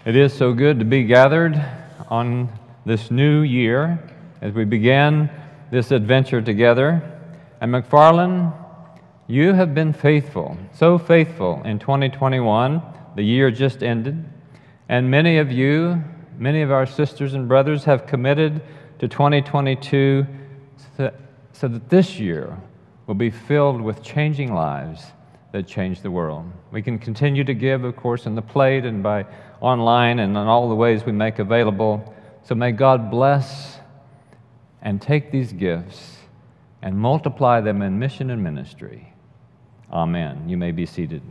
It is so good to be gathered on this new year as we begin this adventure together. And McFarland, you have been faithful, so faithful in 2021. The year just ended. And many of you, many of our sisters and brothers have committed to 2022 so that this year will be filled with changing lives that change the world. We can continue to give, of course, in the plate and by online and in all the ways we make available. So may God bless and take these gifts and multiply them in mission and ministry. Amen. You may be seated.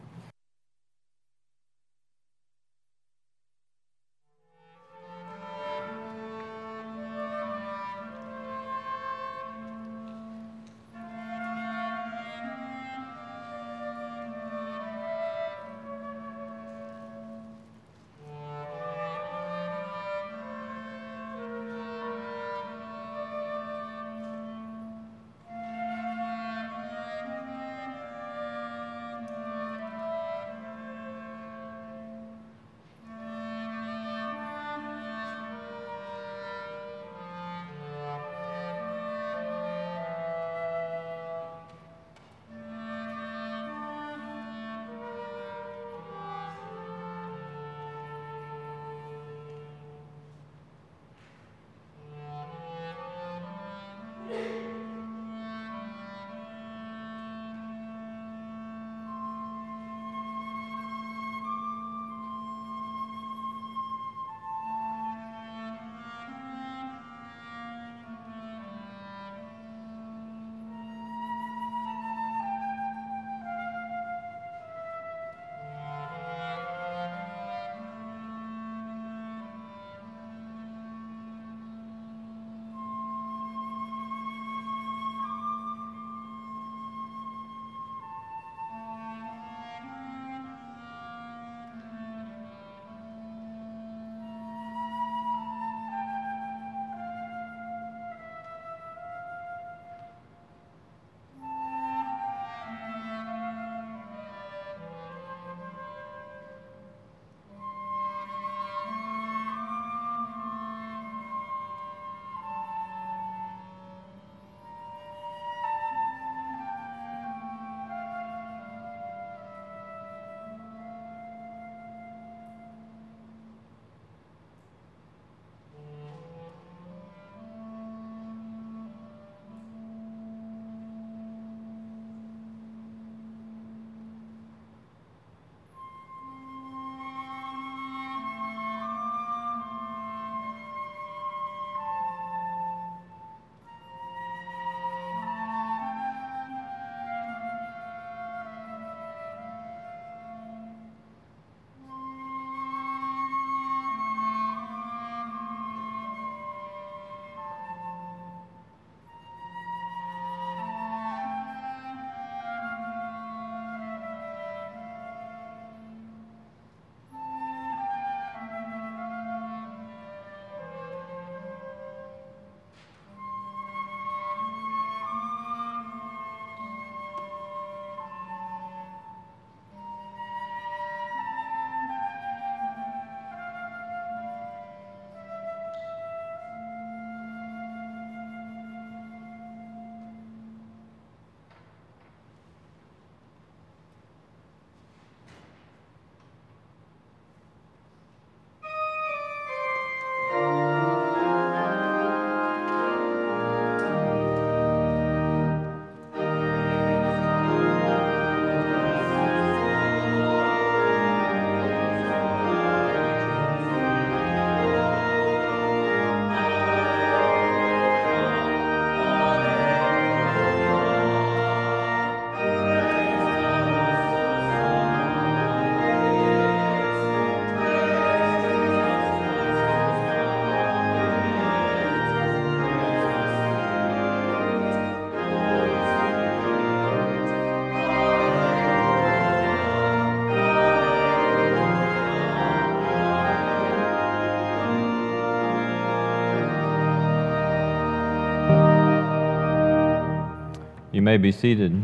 You may be seated.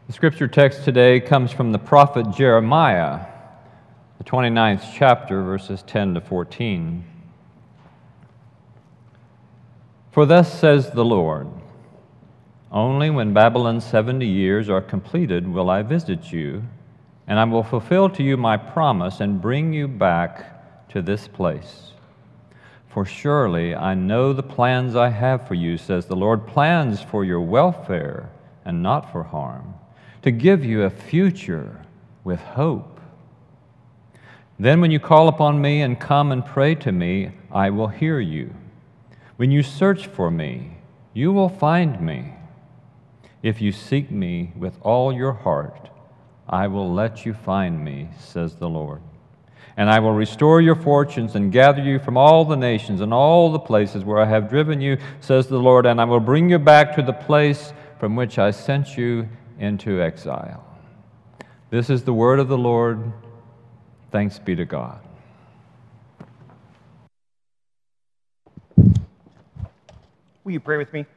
The scripture text today comes from the prophet Jeremiah, the 29th chapter, verses 10 to 14. For thus says the Lord, only when Babylon's 70 years are completed will I visit you, and I will fulfill to you my promise and bring you back to this place. For surely I know the plans I have for you, says the Lord, plans for your welfare and not for harm, to give you a future with hope. Then when you call upon me and come and pray to me, I will hear you. When you search for me, you will find me. If you seek me with all your heart, I will let you find me, says the Lord. And I will restore your fortunes and gather you from all the nations and all the places where I have driven you, says the Lord, and I will bring you back to the place from which I sent you into exile. This is the word of the Lord. Thanks be to God. Will you pray with me?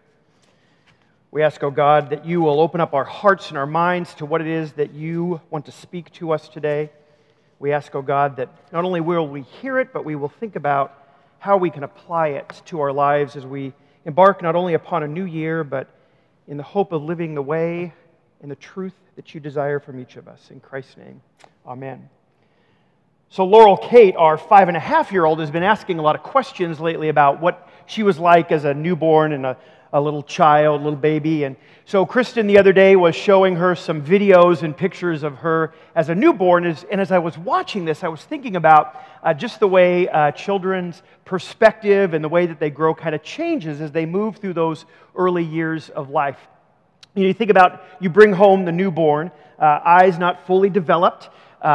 We ask, O God, that you will open up our hearts and our minds to what it is that you want to speak to us today. We ask, O God, that not only will we hear it, but we will think about how we can apply it to our lives as we embark not only upon a new year, but in the hope of living the way and the truth that you desire from each of us. In Christ's name, amen. So Laurel Kate, our 5.5-year-old, has been asking a lot of questions lately about what she was like as a newborn and a little child, little baby. And so Kristen the other day was showing her some videos and pictures of her as a newborn. And as I was watching this, I was thinking about just the way children's perspective and the way that they grow kind of changes as they move through those early years of life. You think about, you bring home the newborn, eyes not fully developed,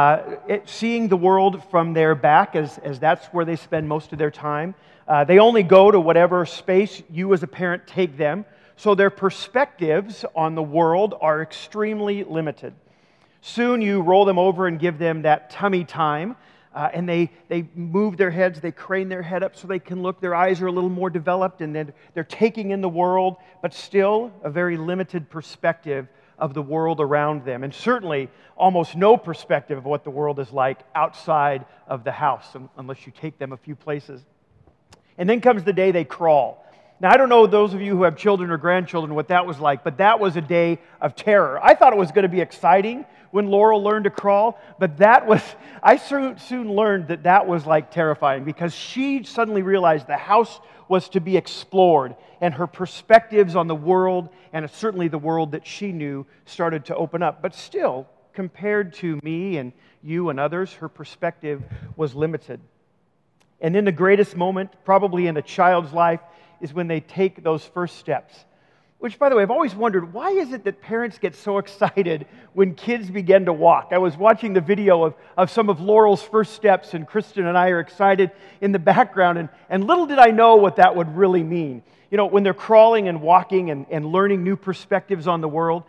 seeing the world from their back as that's where they spend most of their time. They only go to whatever space you as a parent take them, so their perspectives on the world are extremely limited. Soon you roll them over and give them that tummy time, and they move their heads, they crane their head up so they can look. Their eyes are a little more developed, and then they're taking in the world, but still a very limited perspective of the world around them, and certainly almost no perspective of what the world is like outside of the house, unless you take them a few places. And then comes the day they crawl. Now, I don't know those of you who have children or grandchildren what that was like, but that was a day of terror. I thought it was going to be exciting when Laurel learned to crawl, but I soon learned that was like terrifying, because she suddenly realized the house was to be explored, and her perspectives on the world, and certainly the world that she knew, started to open up. But still, compared to me and you and others, her perspective was limited. And then the greatest moment, probably in a child's life, is when they take those first steps. Which, by the way, I've always wondered, why is it that parents get so excited when kids begin to walk? I was watching the video of some of Laurel's first steps, and Kristen and I are excited in the background, and little did I know what that would really mean. You know, when they're crawling and walking and learning new perspectives on the world,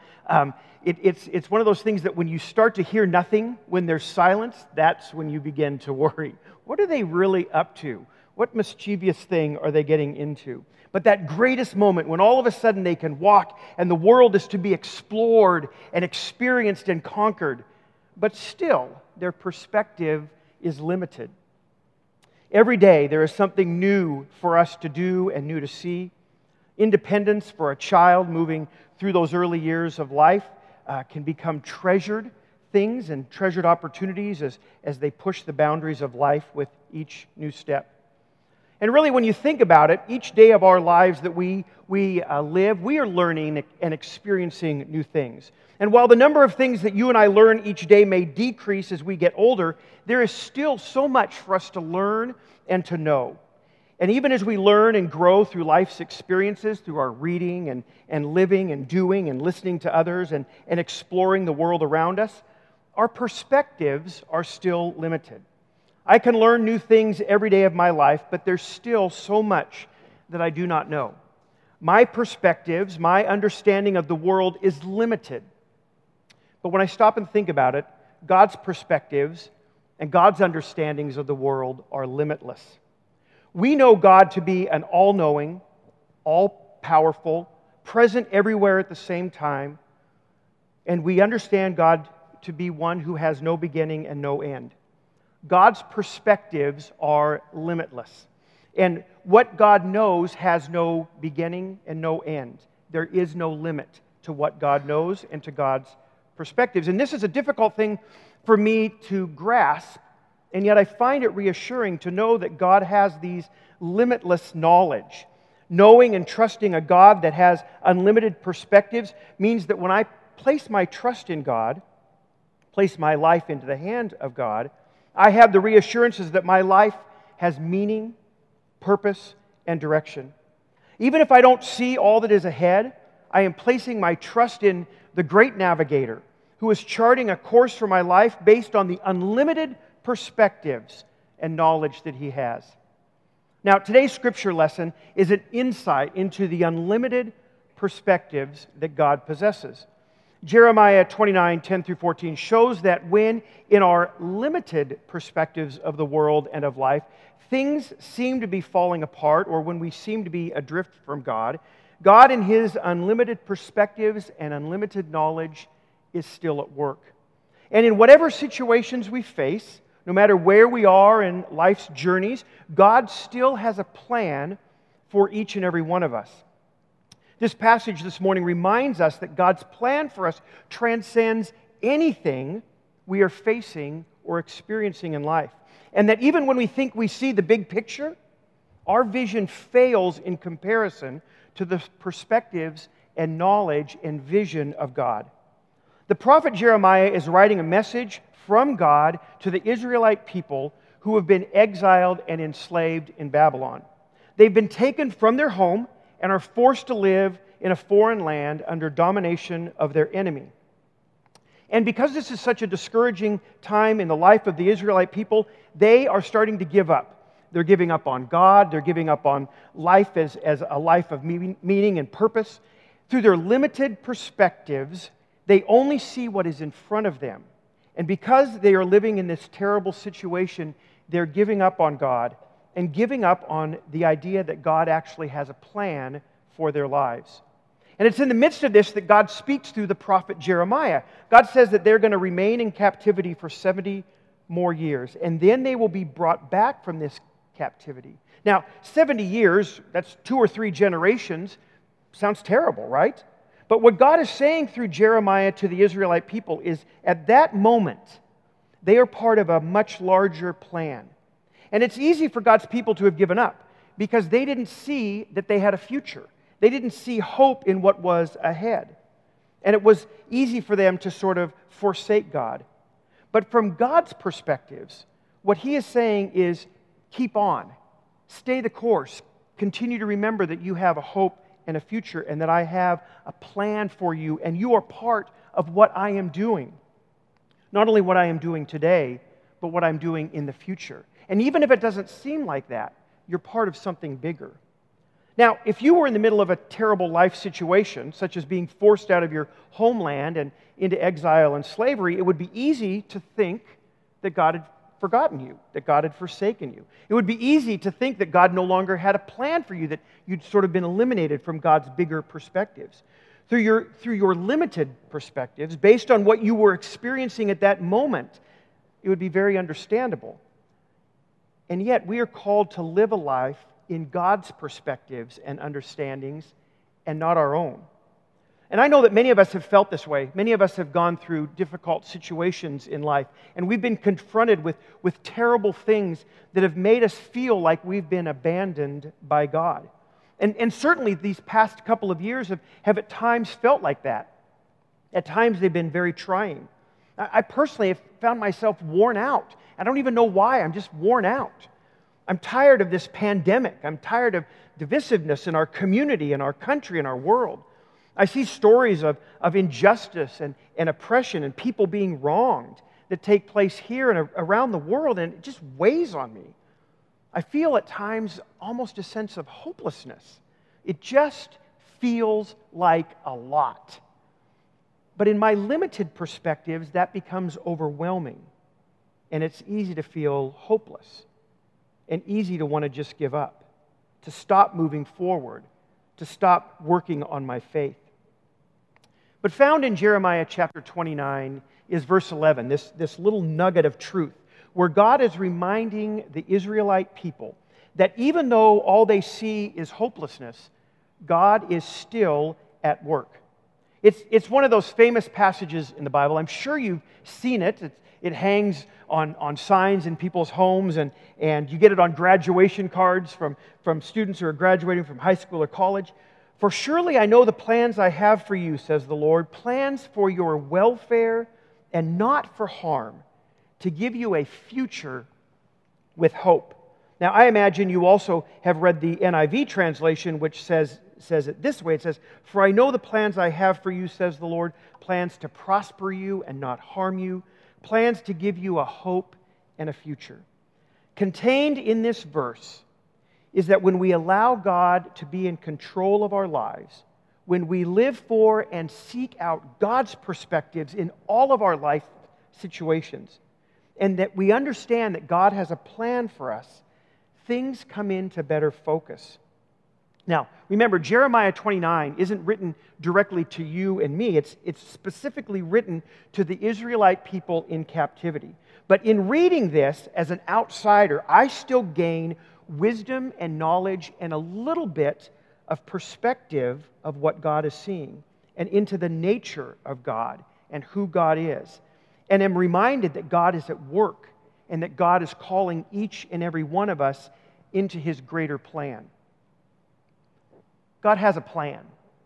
it's one of those things that when you start to hear nothing, when there's silence, that's when you begin to worry. What are they really up to? What mischievous thing are they getting into? But that greatest moment when all of a sudden they can walk and the world is to be explored and experienced and conquered, but still their perspective is limited. Every day there is something new for us to do and new to see. Independence for a child moving through those early years of life can become treasured things and treasured opportunities as they push the boundaries of life with each new step. And really, when you think about it, each day of our lives that we live, we are learning and experiencing new things. And while the number of things that you and I learn each day may decrease as we get older, there is still so much for us to learn and to know. And even as we learn and grow through life's experiences, through our reading and living and doing and listening to others and exploring the world around us, our perspectives are still limited. I can learn new things every day of my life, but there's still so much that I do not know. My perspectives, my understanding of the world is limited. But when I stop and think about it, God's perspectives and God's understandings of the world are limitless. We know God to be an all-knowing, all-powerful, present everywhere at the same time, And we understand God to be one who has no beginning and no end. God's perspectives are limitless. And what God knows has no beginning and no end. There is no limit to what God knows and to God's perspectives. And this is a difficult thing for me to grasp, and yet I find it reassuring to know that God has these limitless knowledge. Knowing and trusting a God that has unlimited perspectives means that when I place my trust in God, place my life into the hand of God, I have the reassurances that my life has meaning, purpose, and direction. Even if I don't see all that is ahead, I am placing my trust in the great navigator who is charting a course for my life based on the unlimited perspectives and knowledge that He has. Now, today's scripture lesson is an insight into the unlimited perspectives that God possesses. Jeremiah 29, 10 through 14 shows that when, in our limited perspectives of the world and of life, things seem to be falling apart, or when we seem to be adrift from God, God in His unlimited perspectives and unlimited knowledge is still at work. And in whatever situations we face, no matter where we are in life's journeys, God still has a plan for each and every one of us. This passage this morning reminds us that God's plan for us transcends anything we are facing or experiencing in life. And that even when we think we see the big picture, our vision fails in comparison to the perspectives and knowledge and vision of God. The prophet Jeremiah is writing a message from God to the Israelite people who have been exiled and enslaved in Babylon. They've been taken from their home and are forced to live in a foreign land under domination of their enemy. And because this is such a discouraging time in the life of the Israelite people, they are starting to give up. They're giving up on God. They're giving up on life as a life of meaning and purpose. Through their limited perspectives, they only see what is in front of them. And because they are living in this terrible situation, they're giving up on God and giving up on the idea that God actually has a plan for their lives. And it's in the midst of this that God speaks through the prophet Jeremiah. God says that they're going to remain in captivity for 70 more years, and then they will be brought back from this captivity. Now, 70 years, that's 2 or 3 generations, sounds terrible, right? But what God is saying through Jeremiah to the Israelite people is, at that moment, they are part of a much larger plan. And it's easy for God's people to have given up because they didn't see that they had a future. They didn't see hope in what was ahead. And it was easy for them to sort of forsake God. But from God's perspectives, what He is saying is, keep on, stay the course, continue to remember that you have a hope and a future, and that I have a plan for you, and you are part of what I am doing. Not only what I am doing today, but what I'm doing in the future. And even if it doesn't seem like that, you're part of something bigger. Now, if you were in the middle of a terrible life situation, such as being forced out of your homeland and into exile and slavery, it would be easy to think that God had forgotten you, that God had forsaken you. It would be easy to think that God no longer had a plan for you, that you'd sort of been eliminated from God's bigger perspectives. Through your limited perspectives, based on what you were experiencing at that moment, it would be very understandable. And yet, we are called to live a life in God's perspectives and understandings and not our own. And I know that many of us have felt this way. Many of us have gone through difficult situations in life, and we've been confronted with terrible things that have made us feel like we've been abandoned by God. And certainly these past couple of years have at times felt like that. At times they've been very trying. I personally have found myself worn out. I don't even know why, I'm just worn out. I'm tired of this pandemic. I'm tired of divisiveness in our community, in our country, in our world. I see stories of injustice and oppression and people being wronged that take place here and around the world, and it just weighs on me. I feel at times almost a sense of hopelessness. It just feels like a lot. But in my limited perspectives, that becomes overwhelming, and it's easy to feel hopeless and easy to want to just give up, to stop moving forward, to stop working on my faith. But found in Jeremiah chapter 29 is verse 11, this little nugget of truth, where God is reminding the Israelite people that even though all they see is hopelessness, God is still at work. It's one of those famous passages in the Bible. I'm sure you've seen it. It hangs on signs in people's homes, and you get it on graduation cards from students who are graduating from high school or college. For surely I know the plans I have for you, says the Lord, plans for your welfare and not for harm, to give you a future with hope. Now, I imagine you also have read the NIV translation, which says it this way. It says, "For I know the plans I have for you, says the Lord, plans to prosper you and not harm you, plans to give you a hope and a future." Contained in this verse is that when we allow God to be in control of our lives, when we live for and seek out God's perspectives in all of our life situations, and that we understand that God has a plan for us, things come into better focus. Now, remember, Jeremiah 29 isn't written directly to you and me. It's specifically written to the Israelite people in captivity. But in reading this as an outsider, I still gain wisdom and knowledge and a little bit of perspective of what God is seeing and into the nature of God and who God is. And am reminded that God is at work and that God is calling each and every one of us into His greater plan. God has a plan.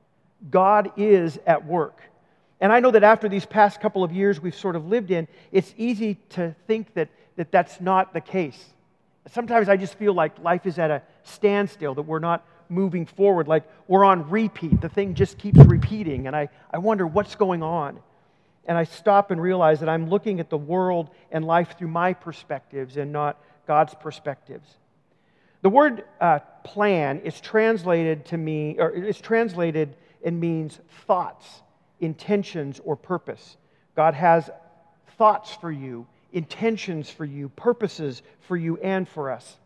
God is at work. And I know that after these past couple of years we've sort of lived in, it's easy to think that that's not the case. Sometimes I just feel like life is at a standstill, that we're not moving forward, like we're on repeat. The thing just keeps repeating, and I wonder what's going on. And I stop and realize that I'm looking at the world and life through my perspectives and not God's perspectives. The word plan is translated to me, or it's translated and means thoughts, intentions, or purpose. God has thoughts for you, intentions for you, purposes for you and for us.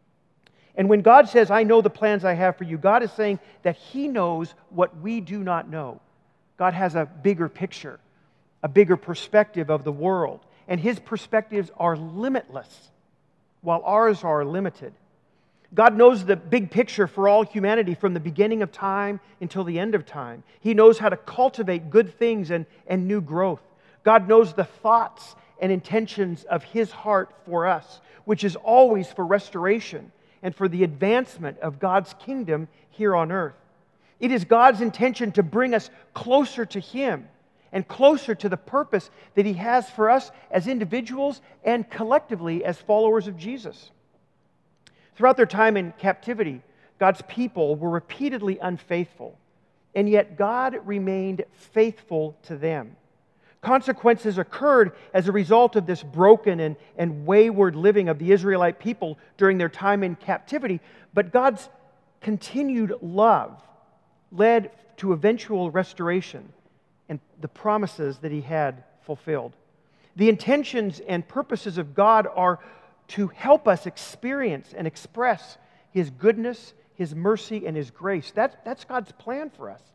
And when God says, "I know the plans I have for you," God is saying that He knows what we do not know. God has a bigger picture, a bigger perspective of the world. And His perspectives are limitless, while ours are limited. God knows the big picture for all humanity from the beginning of time until the end of time. He knows how to cultivate good things and new growth. God knows the thoughts and intentions of His heart for us, which is always for restoration and for the advancement of God's kingdom here on earth. It is God's intention to bring us closer to Him and closer to the purpose that He has for us as individuals and collectively as followers of Jesus. Throughout their time in captivity, God's people were repeatedly unfaithful, and yet God remained faithful to them. Consequences occurred as a result of this broken and wayward living of the Israelite people during their time in captivity, but God's continued love led to eventual restoration and the promises that He had fulfilled. The intentions and purposes of God are to help us experience and express His goodness, His mercy, and His grace. That's God's plan for us.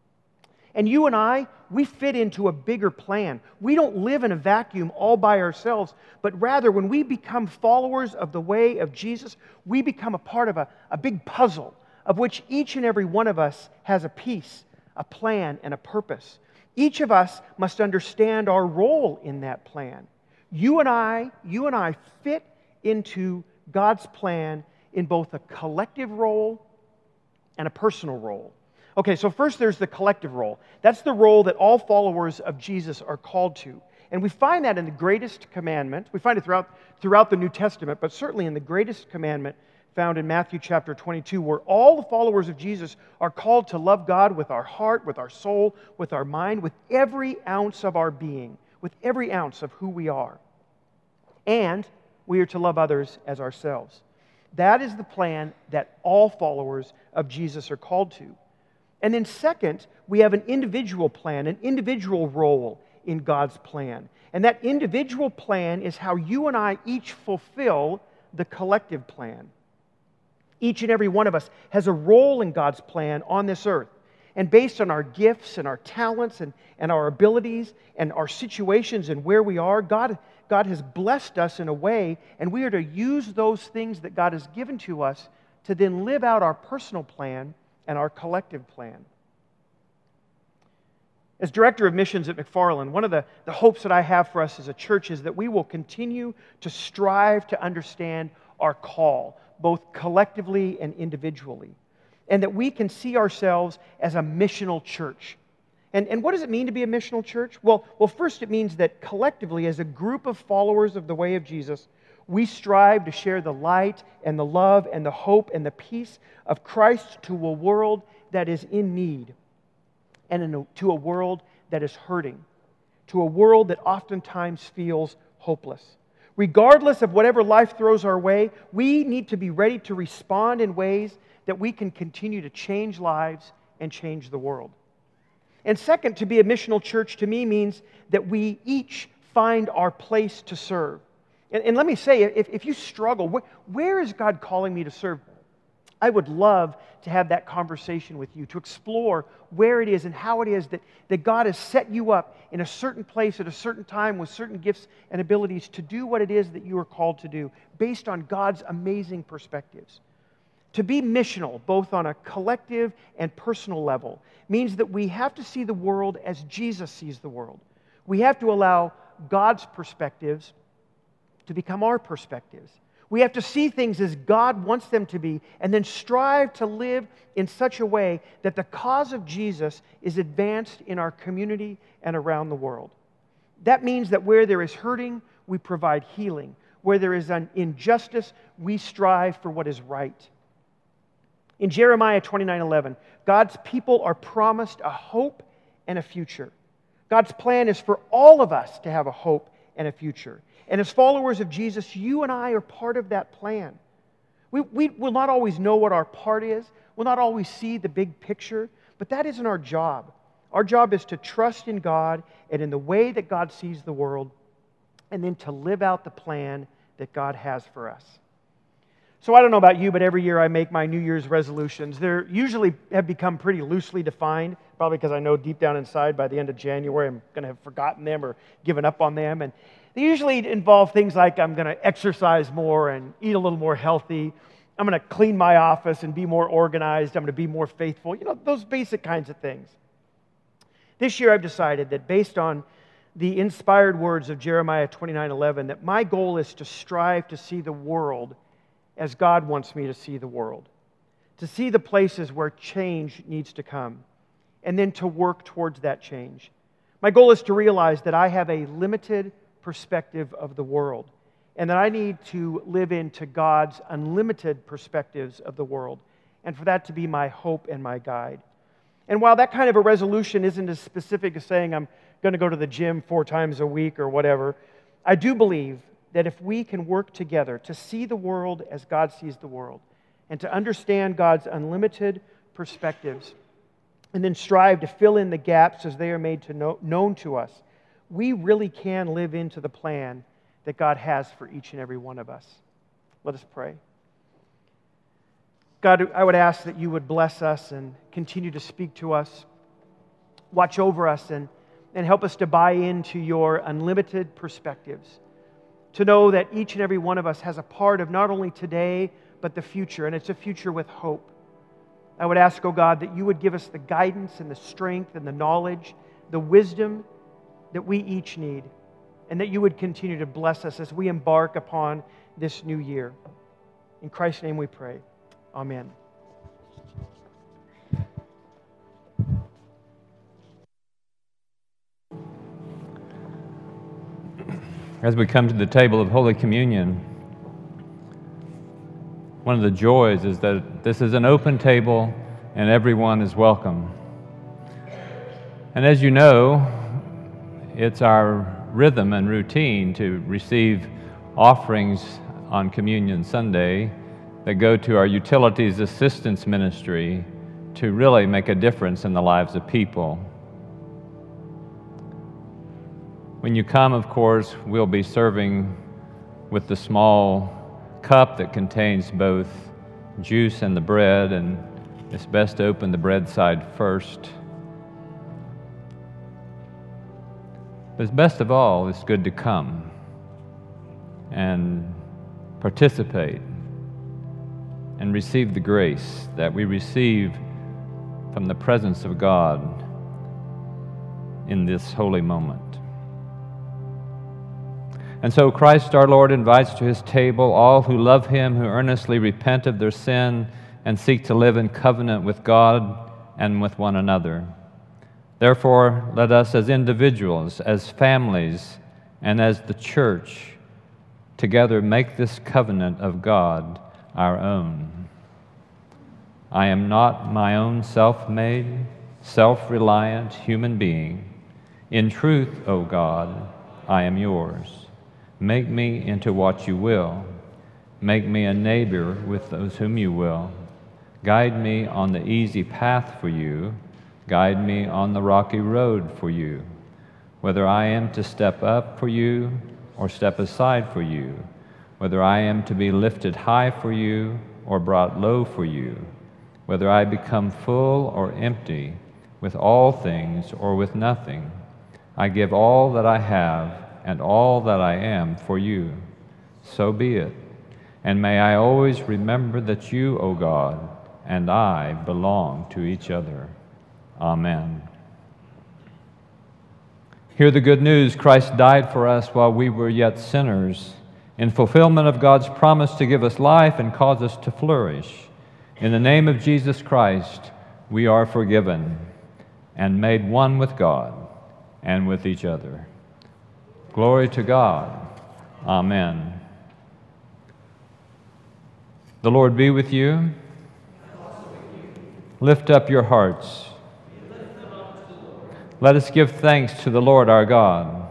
And you and I, we fit into a bigger plan. We don't live in a vacuum all by ourselves, but rather when we become followers of the way of Jesus, we become a part of a big puzzle of which each and every one of us has a piece, a plan, and a purpose. Each of us must understand our role in that plan. You and I fit into God's plan in both a collective role and a personal role. Okay, so first there's the collective role. That's the role that all followers of Jesus are called to. And we find that in the greatest commandment. We find it throughout the New Testament, but certainly in the greatest commandment found in Matthew chapter 22, where all the followers of Jesus are called to love God with our heart, with our soul, with our mind, with every ounce of our being, with every ounce of who we are. And we are to love others as ourselves. That is the plan that all followers of Jesus are called to. And then second, we have an individual plan, an individual role in God's plan. And that individual plan is how you and I each fulfill the collective plan. Each and every one of us has a role in God's plan on this earth. And based on our gifts and our talents and our abilities and our situations and where we are, God has blessed us in a way, and we are to use those things that God has given to us to then live out our personal plan and our collective plan. As Director of Missions at McFarland, one of the hopes that I have for us as a church is that we will continue to strive to understand our call, both collectively and individually, and that we can see ourselves as a missional church. And what does it mean to be a missional church? Well, first it means that collectively, as a group of followers of the way of Jesus, we strive to share the light and the love and the hope and the peace of Christ to a world that is in need, and to a world that is hurting, to a world that oftentimes feels hopeless. Regardless of whatever life throws our way, we need to be ready to respond in ways that we can continue to change lives and change the world. And second, to be a missional church to me means that we each find our place to serve. And let me say, if you struggle, where is God calling me to serve? I would love to have that conversation with you, to explore where it is and how it is that God has set you up in a certain place at a certain time with certain gifts and abilities to do what it is that you are called to do, based on God's amazing perspectives. To be missional, both on a collective and personal level, means that we have to see the world as Jesus sees the world. We have to allow God's perspectives to become our perspectives. We have to see things as God wants them to be, and then strive to live in such a way that the cause of Jesus is advanced in our community and around the world. That means that where there is hurting, we provide healing. Where there is an injustice, we strive for what is right. In Jeremiah 29:11, God's people are promised a hope and a future. God's plan is for all of us to have a hope and a future. And as followers of Jesus, you and I are part of that plan. We will not always know what our part is. We'll not always see the big picture, but that isn't our job. Our job is to trust in God and in the way that God sees the world, and then to live out the plan that God has for us. So I don't know about you, but every year I make my New Year's resolutions. They usually have become pretty loosely defined, probably because I know deep down inside by the end of January I'm going to have forgotten them or given up on them. And they usually involve things like I'm going to exercise more and eat a little more healthy. I'm going to clean my office and be more organized. I'm going to be more faithful. You know, those basic kinds of things. This year I've decided that based on the inspired words of Jeremiah 29:11, that my goal is to strive to see the world as God wants me to see the world. To see the places where change needs to come, and then to work towards that change. My goal is to realize that I have a limited perspective of the world, and that I need to live into God's unlimited perspectives of the world, and for that to be my hope and my guide. And while that kind of a resolution isn't as specific as saying I'm going to go to the gym 4 times a week or whatever, I do believe that if we can work together to see the world as God sees the world, and to understand God's unlimited perspectives, and then strive to fill in the gaps as they are made known to us, we really can live into the plan that God has for each and every one of us. Let us pray. God, I would ask that you would bless us and continue to speak to us, watch over us, and help us to buy into your unlimited perspectives, to know that each and every one of us has a part of not only today, but the future, and it's a future with hope. I would ask, oh God, that you would give us the guidance and the strength and the knowledge, the wisdom that we each need, and that you would continue to bless us as we embark upon this new year. In Christ's name we pray. Amen. As we come to the table of Holy Communion, one of the joys is that this is an open table and everyone is welcome. And as you know, it's our rhythm and routine to receive offerings on Communion Sunday that go to our Utilities Assistance Ministry to really make a difference in the lives of people. When you come, of course, we'll be serving with the small cup that contains both juice and the bread, and It's best to open the bread side first. But best of all, it's good to come and participate and receive the grace that we receive from the presence of God in this holy moment. And so Christ our Lord invites to his table all who love him, who earnestly repent of their sin and seek to live in covenant with God and with one another. Therefore, let us as individuals, as families, and as the church together make this covenant of God our own. I am not my own self-made, self-reliant human being. In truth, O God, I am yours. Make me into what you will. Make me a neighbor with those whom you will. Guide me on the easy path for you. Guide me on the rocky road for you. Whether I am to step up for you or step aside for you, whether I am to be lifted high for you or brought low for you, whether I become full or empty, with all things or with nothing, I give all that I have and all that I am for you. So be it. And may I always remember that you, O God, and I belong to each other. Amen. Hear the good news. Christ died for us while we were yet sinners, in fulfillment of God's promise to give us life and cause us to flourish. In the name of Jesus Christ, we are forgiven and made one with God and with each other. Glory to God. Amen. The Lord be with you. Lift up your hearts. Let us give thanks to the Lord our God.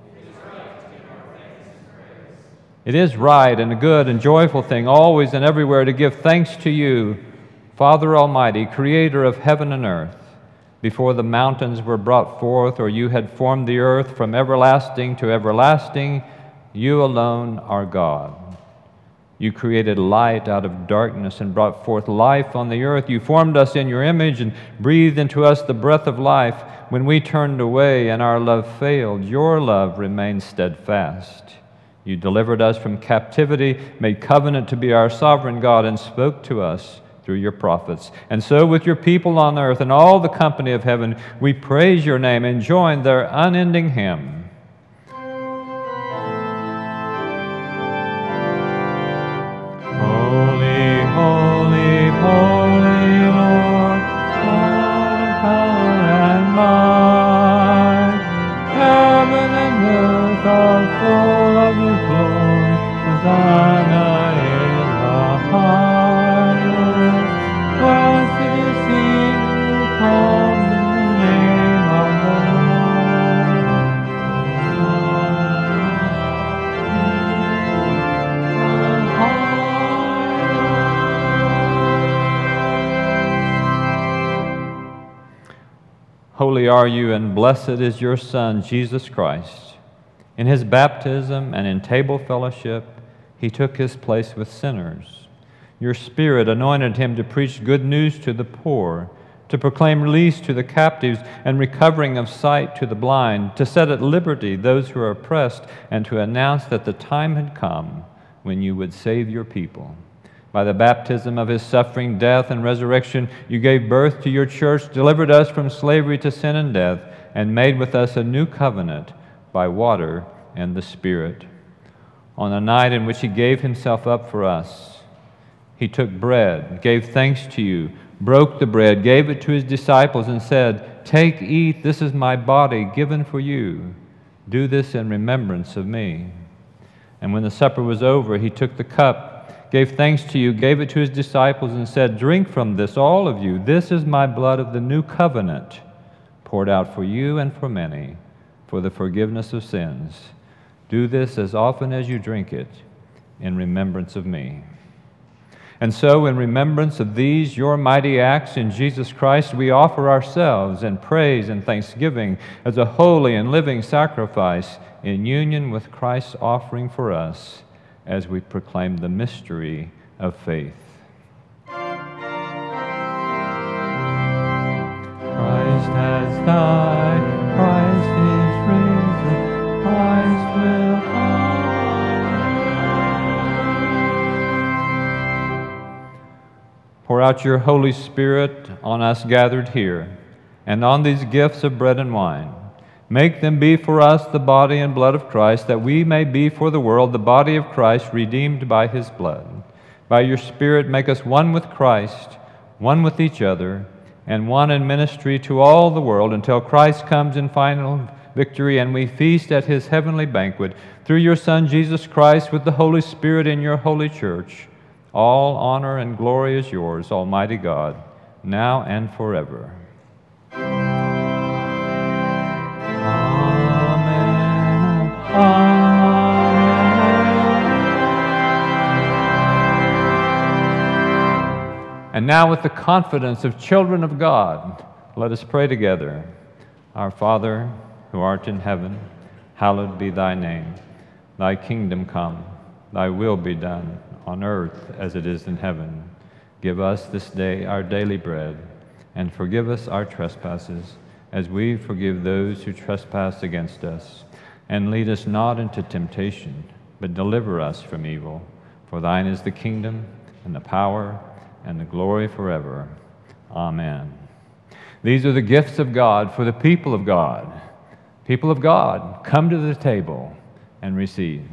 It is right and a good and joyful thing always and everywhere to give thanks to you, Father Almighty, creator of heaven and earth. Before the mountains were brought forth, or you had formed the earth from everlasting to everlasting, you alone are God. You created light out of darkness and brought forth life on the earth. You formed us in your image and breathed into us the breath of life. When we turned away and our love failed, your love remained steadfast. You delivered us from captivity, made covenant to be our sovereign God, and spoke to us through your prophets. And so with your people on earth and all the company of heaven, we praise your name and join their unending hymn. Holy, holy, holy Lord, God of power and might, heaven and earth are full of your glory. Hosanna in the highest. Blessed is he who comes in the name of the Holy are you, and blessed is your Son, Jesus Christ. In his baptism and in table fellowship, he took his place with sinners. Your Spirit anointed him to preach good news to the poor, to proclaim release to the captives and recovering of sight to the blind, to set at liberty those who are oppressed, and to announce that the time had come when you would save your people. By the baptism of his suffering, death, and resurrection, you gave birth to your church, delivered us from slavery to sin and death, and made with us a new covenant by water and the Spirit. On the night in which he gave himself up for us, he took bread, gave thanks to you, broke the bread, gave it to his disciples, and said, "Take, eat, this is my body given for you. Do this in remembrance of me." And when the supper was over, he took the cup, gave thanks to you, gave it to his disciples, and said, "Drink from this, all of you. This is my blood of the new covenant, poured out for you and for many, for the forgiveness of sins. Do this as often as you drink it in remembrance of me." And so, in remembrance of these, your mighty acts in Jesus Christ, we offer ourselves in praise and thanksgiving as a holy and living sacrifice in union with Christ's offering for us, as we proclaim the mystery of faith. die. Christ is risen, Christ will come. Pour out your Holy Spirit on us gathered here, and on these gifts of bread and wine. Make them be for us the body and blood of Christ, that we may be for the world the body of Christ, redeemed by his blood. By your Spirit, make us one with Christ, one with each other, and one in ministry to all the world, until Christ comes in final victory and we feast at his heavenly banquet. Through your Son, Jesus Christ, with the Holy Spirit in your holy church, all honor and glory is yours, Almighty God, now and forever. And now, with the confidence of children of God, let us pray together. Our Father, who art in heaven, hallowed be thy name. Thy kingdom come, thy will be done, on earth as it is in heaven. Give us this day our daily bread, and forgive us our trespasses, as we forgive those who trespass against us. And lead us not into temptation, but deliver us from evil. For thine is the kingdom, and the power, and the glory forever. Amen. These are the gifts of God for the people of God. People of God, come to the table and receive.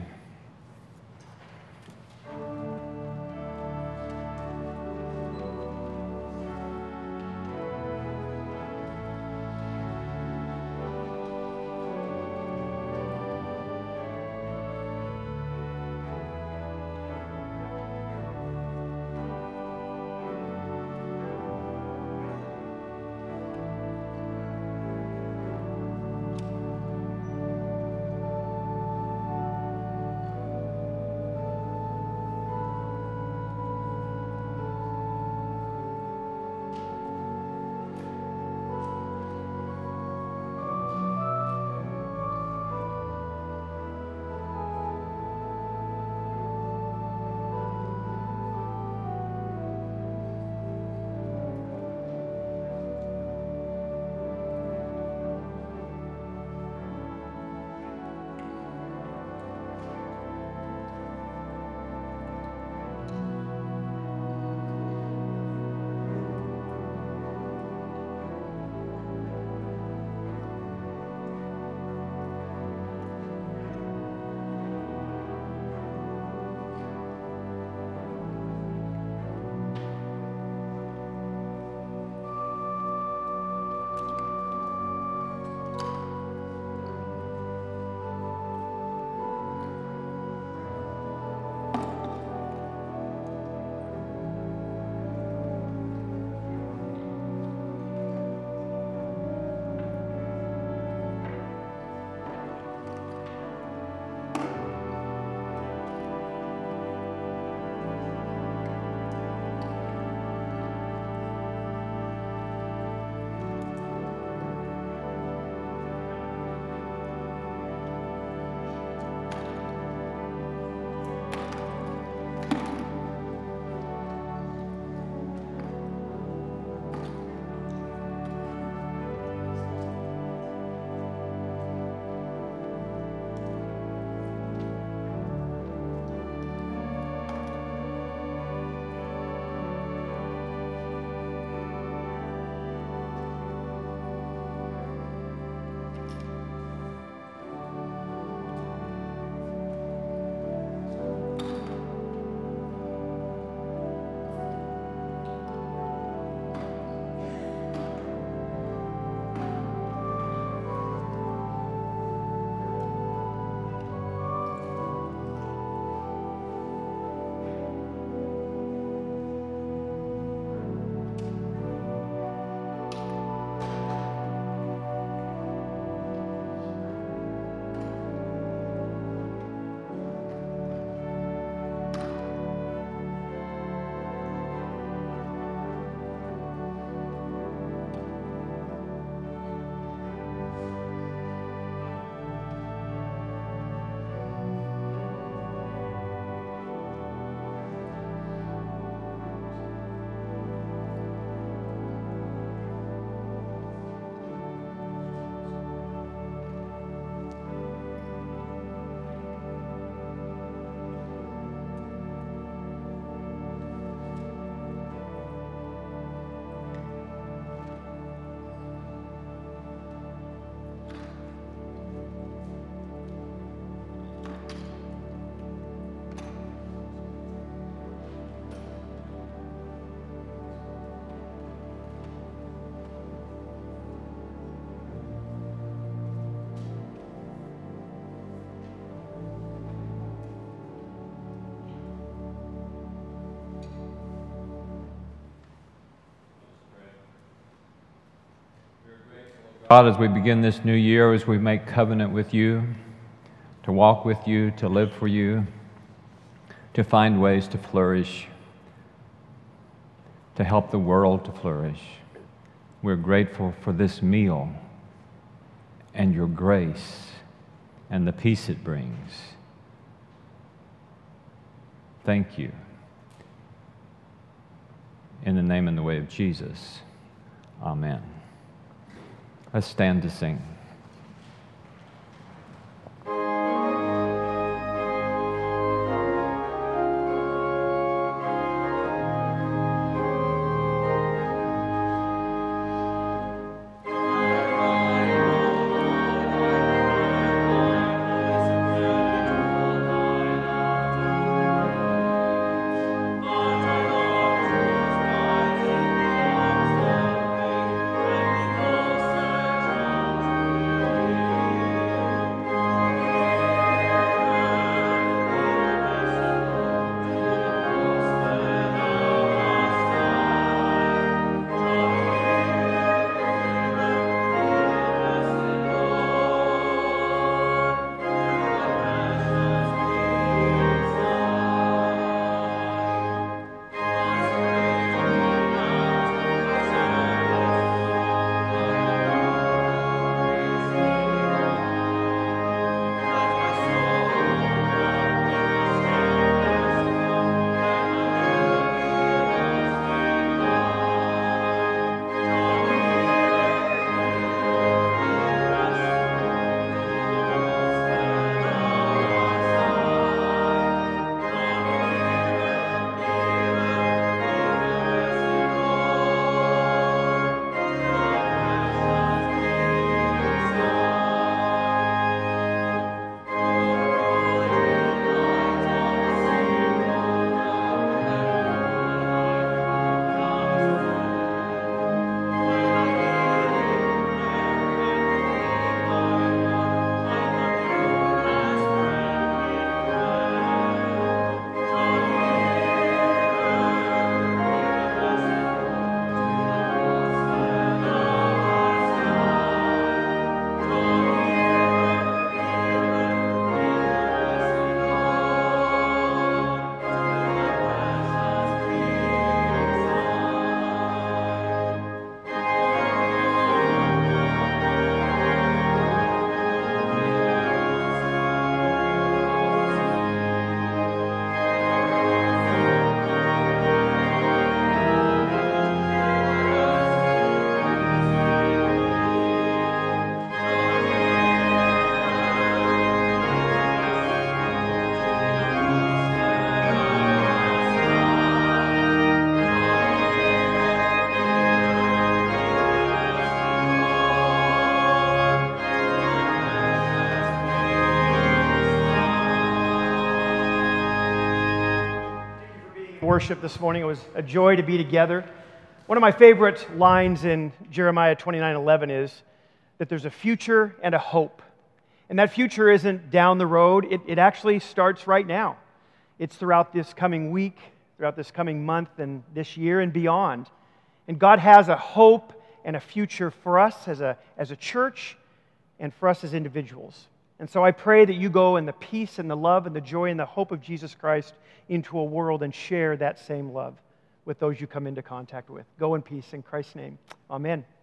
God, as we begin this new year, as we make covenant with you, to walk with you, to live for you, to find ways to flourish, to help the world to flourish. We're grateful for this meal and your grace and the peace it brings. Thank you. In the name and the way of Jesus, amen. Let's stand to sing. Worship this morning. It was a joy to be together. One of my favorite lines in Jeremiah 29:11 is that there's a future and a hope. And that future isn't down the road. It actually starts right now. It's throughout this coming week, throughout this coming month, and this year and beyond. And God has a hope and a future for us as a church and for us as individuals. And so I pray that you go in the peace and the love and the joy and the hope of Jesus Christ into a world and share that same love with those you come into contact with. Go in peace in Christ's name. Amen.